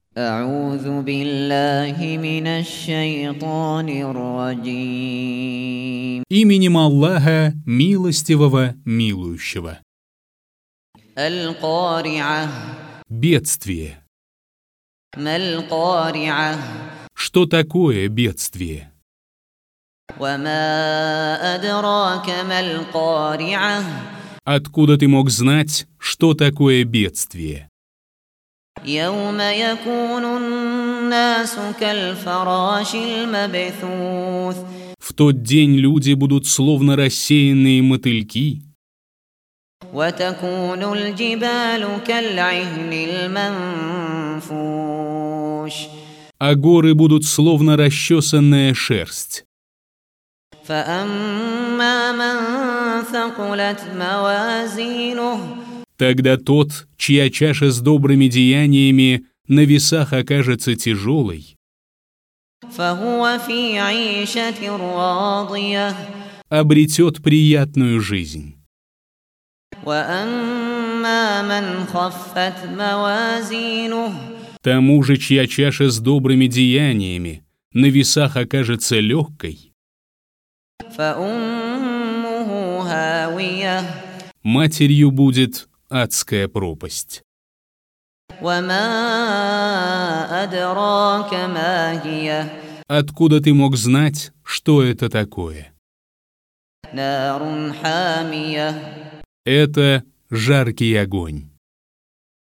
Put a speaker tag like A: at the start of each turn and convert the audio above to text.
A: أعوذ بالله من الشيطان الرجيم.
B: Именем Аллаха, милостивого, милующего.
A: القارعة.
B: Бедствие.
A: ما القارعة.
B: Что такое бедствие?
A: وما أدراك ما القارعة.
B: Откуда ты мог знать, что такое бедствие?
A: يوم يكون الناس كالفراش المبثوث.
B: В тот день люди будут словно рассеянные мотыльки,
A: وتكون الجبال كالعهن المنفوش.
B: а горы будут словно расчесанная шерсть.
A: فأما من ثقلت موازينه.
B: Тогда тот, чья чаша с добрыми деяниями на весах окажется тяжелой,
A: فهو في عيشة راضية.
B: обретет приятную жизнь.
A: وأما من خفت موازينه.
B: Тому же, чья чаша с добрыми деяниями на весах окажется легкой,
A: فأمه هاوية.
B: матерью будет адская пропасть.
A: وما أدراك ما هي.
B: Откуда ты мог знать, что это такое?
A: نار حامية.
B: Это жаркий огонь.